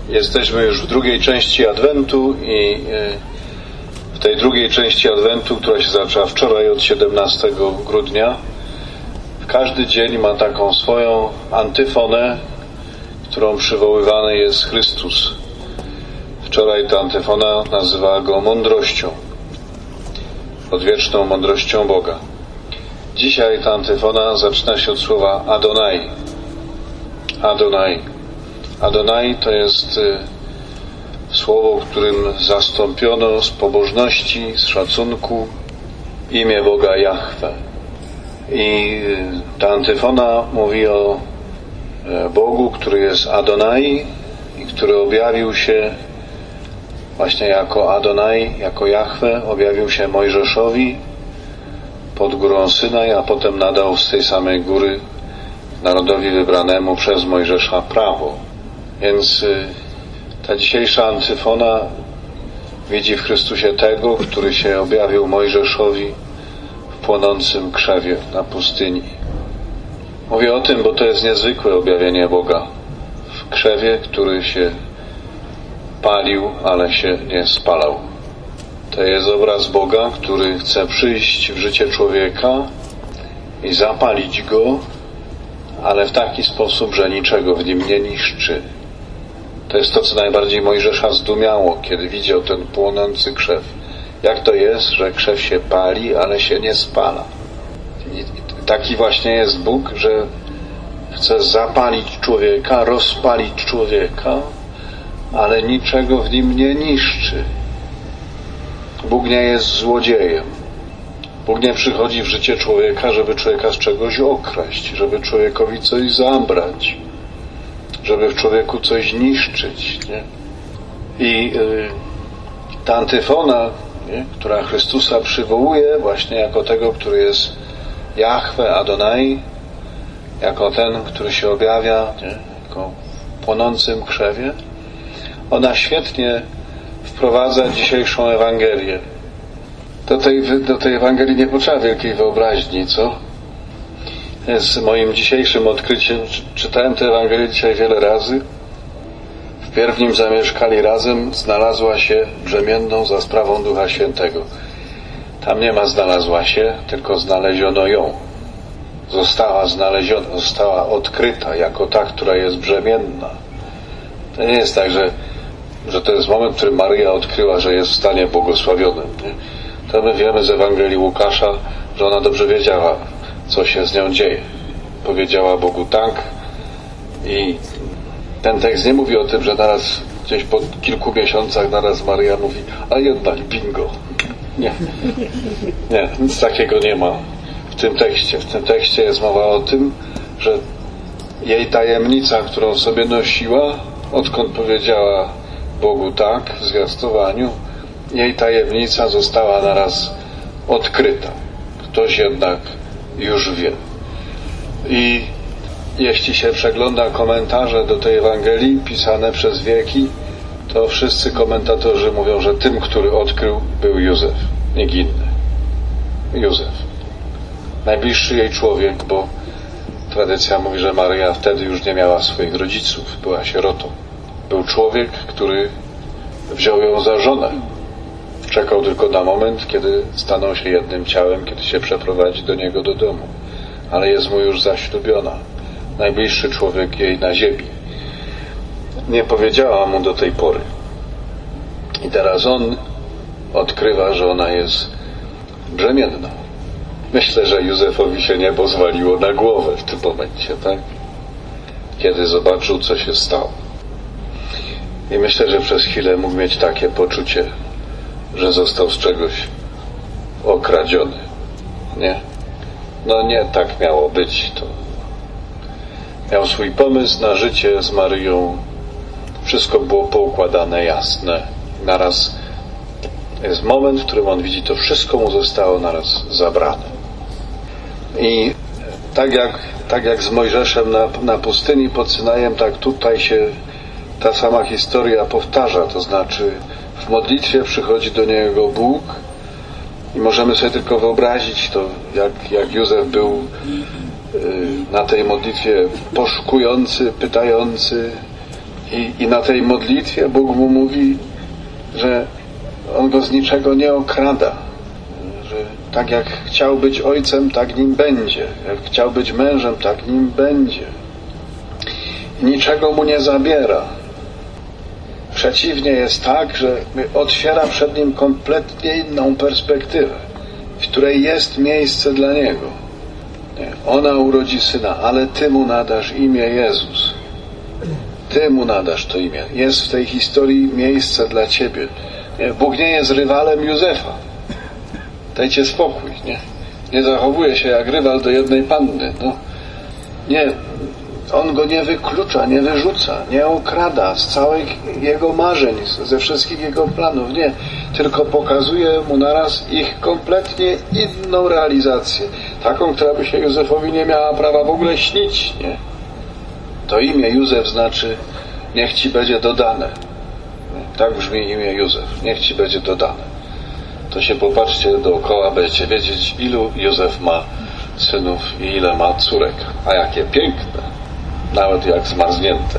Jesteśmy już w drugiej części Adwentu i w tej drugiej części Adwentu, która się zaczęła wczoraj od 17 grudnia, każdy dzień ma taką swoją antyfonę, którą przywoływany jest Chrystus. Wczoraj ta antyfona nazywała go mądrością, odwieczną mądrością Boga. Dzisiaj ta antyfona zaczyna się od słowa Adonai. Adonai. Adonai to jest słowo, którym zastąpiono z pobożności, z szacunku imię Boga Jahwe. I ta antyfona mówi o Bogu, który jest Adonai i który objawił się właśnie jako Adonai, jako Jahwe, objawił się Mojżeszowi pod górą Synaj, a potem nadał z tej samej góry narodowi wybranemu przez Mojżesza prawo. Więc ta dzisiejsza antyfona widzi w Chrystusie tego, który się objawił Mojżeszowi w płonącym krzewie na pustyni. Mówię o tym, bo to jest niezwykłe objawienie Boga w krzewie, który się palił, ale się nie spalał. To jest obraz Boga, który chce przyjść w życie człowieka i zapalić go, ale w taki sposób, że niczego w nim nie niszczy. To jest to, co najbardziej Mojżesza zdumiało, kiedy widział ten płonący krzew. Jak to jest, że krzew się pali, ale się nie spala? I taki właśnie jest Bóg, że chce zapalić człowieka, rozpalić człowieka, ale niczego w nim nie niszczy. Bóg nie jest złodziejem. Bóg nie przychodzi w życie człowieka, żeby człowieka z czegoś okraść, żeby człowiekowi coś zabrać, żeby w człowieku coś niszczyć. Nie? I ta antyfona, nie? Która Chrystusa przywołuje właśnie jako tego, który jest Jahwe, Adonai, jako ten, który się objawia, nie? Jako w płonącym krzewie, ona świetnie wprowadza dzisiejszą Ewangelię. Do tej Ewangelii nie potrzeba wielkiej wyobraźni, co? Jest moim dzisiejszym odkryciem. Czytałem tę Ewangelię dzisiaj wiele razy. Wpierw nim zamieszkali razem, znalazła się brzemienną za sprawą Ducha Świętego. Tam nie ma znalazła się, tylko znaleziono ją. Została znaleziona, została odkryta jako ta, która jest brzemienna. To nie jest tak, że to jest moment, w którym Maryja odkryła, że jest w stanie błogosławionym. Nie? To my wiemy z Ewangelii Łukasza, że ona dobrze wiedziała, co się z nią dzieje. Powiedziała Bogu tak i ten tekst nie mówi o tym, że naraz gdzieś po kilku miesiącach naraz Maryja mówi, a jednak bingo. Nie, nic takiego nie ma w tym tekście. W tym tekście jest mowa o tym, że jej tajemnica, którą sobie nosiła, odkąd powiedziała Bogu tak w zwiastowaniu, jej tajemnica została naraz odkryta. Ktoś jednak już wie. I jeśli się przegląda komentarze do tej Ewangelii pisane przez wieki, to wszyscy komentatorzy mówią, że tym, który odkrył, był Józef, nikt inny. Józef. Najbliższy jej człowiek, bo tradycja mówi, że Maryja wtedy już nie miała swoich rodziców, była sierotą. Był człowiek, który wziął ją za żonę. Czekał tylko na moment, kiedy staną się jednym ciałem, kiedy się przeprowadzi do niego do domu. Ale jest mu już zaślubiona. Najbliższy człowiek jej na ziemi. Nie powiedziała mu do tej pory. I teraz on odkrywa, że ona jest brzemienna. Myślę, że Józefowi się niebo zwaliło na głowę w tym momencie, tak? Kiedy zobaczył, co się stało. I myślę, że przez chwilę mógł mieć takie poczucie, że został z czegoś okradziony. Nie? No nie tak miało być. To miał swój pomysł na życie z Maryją. Wszystko było poukładane, jasne. Naraz jest moment, w którym on widzi, to wszystko mu zostało naraz zabrane. I tak jak z Mojżeszem na pustyni pod Synajem, tak tutaj się ta sama historia powtarza. To znaczy w modlitwie przychodzi do niego Bóg i możemy sobie tylko wyobrazić to, jak Józef był na tej modlitwie poszukujący, pytający, I na tej modlitwie Bóg mu mówi, że On go z niczego nie okrada. Że tak jak chciał być ojcem, tak nim będzie. Jak chciał być mężem, tak nim będzie. I niczego mu nie zabiera. Przeciwnie jest tak, że otwiera przed nim kompletnie inną perspektywę, w której jest miejsce dla niego. Ona urodzi syna, ale Ty mu nadasz imię Jezus. Ty mu nadasz to imię. Jest w tej historii miejsce dla Ciebie. Bóg nie jest rywalem Józefa. Dajcie spokój. Nie zachowuje się jak rywal do jednej panny. Nie. On go nie wyklucza, nie wyrzuca, nie okrada z całych jego marzeń, ze wszystkich jego planów. Nie. Tylko pokazuje mu naraz ich kompletnie inną realizację. Taką, która by się Józefowi nie miała prawa w ogóle śnić. Nie? To imię Józef znaczy niech Ci będzie dodane. Tak brzmi imię Józef. Niech Ci będzie dodane. To się popatrzcie dookoła, będziecie wiedzieć, ilu Józef ma synów i ile ma córek. A jakie piękne. Nawet jak zmarznięte.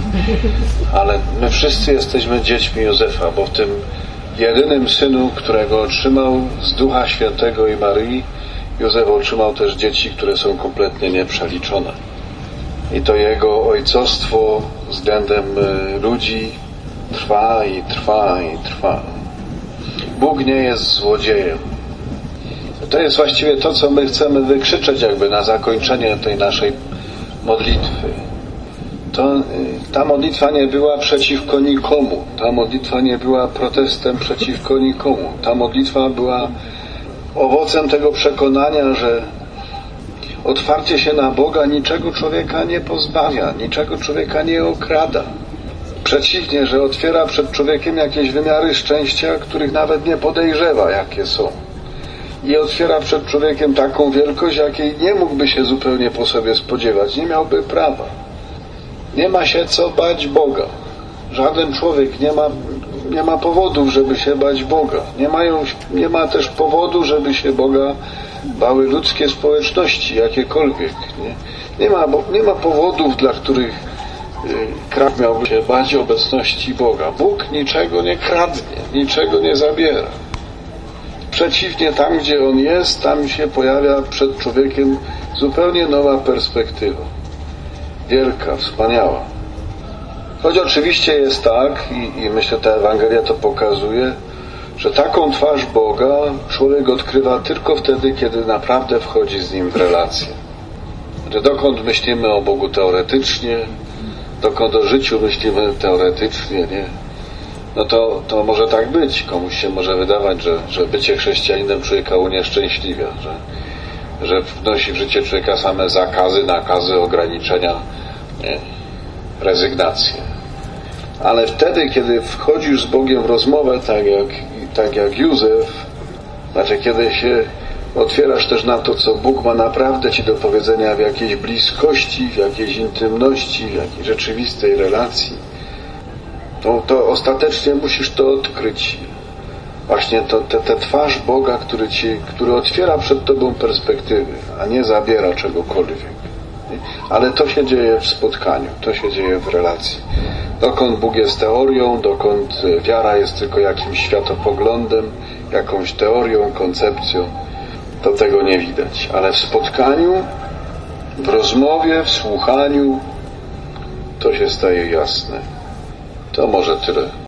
Ale my wszyscy jesteśmy dziećmi Józefa, bo w tym jedynym synu, którego otrzymał z Ducha Świętego i Maryi, Józef otrzymał też dzieci, które są kompletnie nieprzeliczone. I to jego ojcostwo względem ludzi trwa i trwa i trwa. Bóg nie jest złodziejem. To jest właściwie to, co my chcemy wykrzyczeć jakby na zakończenie tej naszej modlitwy. Ta modlitwa nie była przeciwko nikomu. Ta modlitwa nie była protestem przeciwko nikomu. Ta modlitwa była owocem tego przekonania, że otwarcie się na Boga niczego człowieka nie pozbawia, niczego człowieka nie okrada. Przeciwnie, że otwiera przed człowiekiem jakieś wymiary szczęścia, których nawet nie podejrzewa, jakie są. I otwiera przed człowiekiem taką wielkość, jakiej nie mógłby się zupełnie po sobie spodziewać. Nie miałby prawa. Nie ma się co bać Boga. Żaden człowiek nie ma powodów, żeby się bać Boga. Nie ma też powodu, żeby się Boga bały ludzkie społeczności, jakiekolwiek. Nie ma powodów, dla których kraj miałby się bać obecności Boga. Bóg niczego nie kradnie, niczego nie zabiera. Przeciwnie, tam gdzie On jest, tam się pojawia przed człowiekiem zupełnie nowa perspektywa. Wielka, wspaniała. Choć oczywiście jest tak, i myślę, ta Ewangelia to pokazuje, że taką twarz Boga człowiek odkrywa tylko wtedy, kiedy naprawdę wchodzi z Nim w relację. Że dokąd myślimy o Bogu teoretycznie, dokąd o życiu myślimy teoretycznie, nie? No to może tak być. Komuś się może wydawać, że bycie chrześcijaninem człowieka unieszczęśliwia, że wnosi w życie człowieka same zakazy, nakazy, ograniczenia, nie, rezygnację. Ale wtedy, kiedy wchodzisz z Bogiem w rozmowę, tak jak Józef, znaczy kiedy się otwierasz też na to, co Bóg ma naprawdę Ci do powiedzenia w jakiejś bliskości, w jakiejś intymności, w jakiejś rzeczywistej relacji, to ostatecznie musisz to odkryć. Właśnie tę twarz Boga, który otwiera przed Tobą perspektywy, a nie zabiera czegokolwiek. Ale to się dzieje w spotkaniu, to się dzieje w relacji. Dokąd Bóg jest teorią, dokąd wiara jest tylko jakimś światopoglądem, jakąś teorią, koncepcją, to tego nie widać. Ale w spotkaniu, w rozmowie, w słuchaniu, to się staje jasne. To może tyle.